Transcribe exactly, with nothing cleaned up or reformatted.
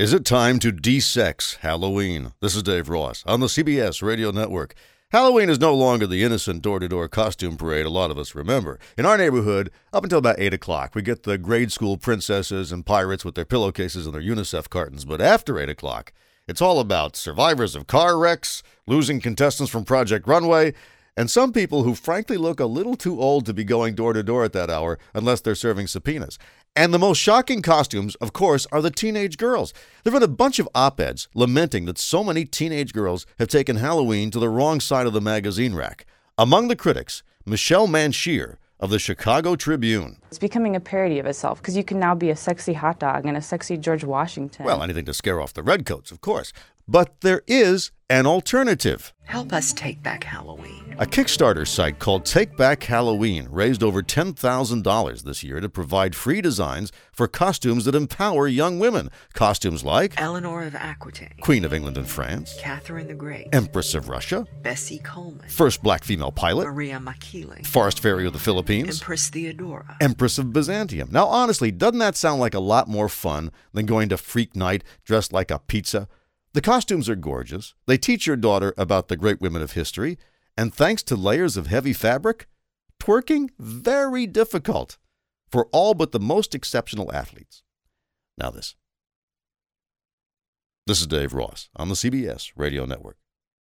Is it time to de-sex Halloween? This is Dave Ross on the C B S Radio Network. Halloween is no longer the innocent door-to-door costume parade a lot of us remember. In our neighborhood, up until about eight o'clock, we get the grade school princesses and pirates with their pillowcases and their UNICEF cartons. But after eight o'clock, it's all about survivors of car wrecks, losing contestants from Project Runway, and some people who frankly look a little too old to be going door-to-door at that hour unless they're serving subpoenas. And the most shocking costumes, of course, are the teenage girls. There have been a bunch of op-eds lamenting that so many teenage girls have taken Halloween to the wrong side of the magazine rack. Among the critics, Michelle Manshear of the Chicago Tribune. It's becoming a parody of itself because you can now be a sexy hot dog and a sexy George Washington. Well, anything to scare off the redcoats, of course. But there is an alternative. Help us take back Halloween. A Kickstarter site called Take Back Halloween raised over ten thousand dollars this year to provide free designs for costumes that empower young women. Costumes like Eleanor of Aquitaine, Queen of England and France, Catherine the Great, Empress of Russia, Bessie Coleman, first black female pilot, Maria Makiling, Forest Fairy of the Philippines, Empress Theodora, Empress of Byzantium. Now, honestly, doesn't that sound like a lot more fun than going to Freak Night dressed like a pizza? The costumes are gorgeous. They teach your daughter about the great women of history. And thanks to layers of heavy fabric, twerking very difficult for all but the most exceptional athletes. Now this. This is Dave Ross on the C B S Radio Network.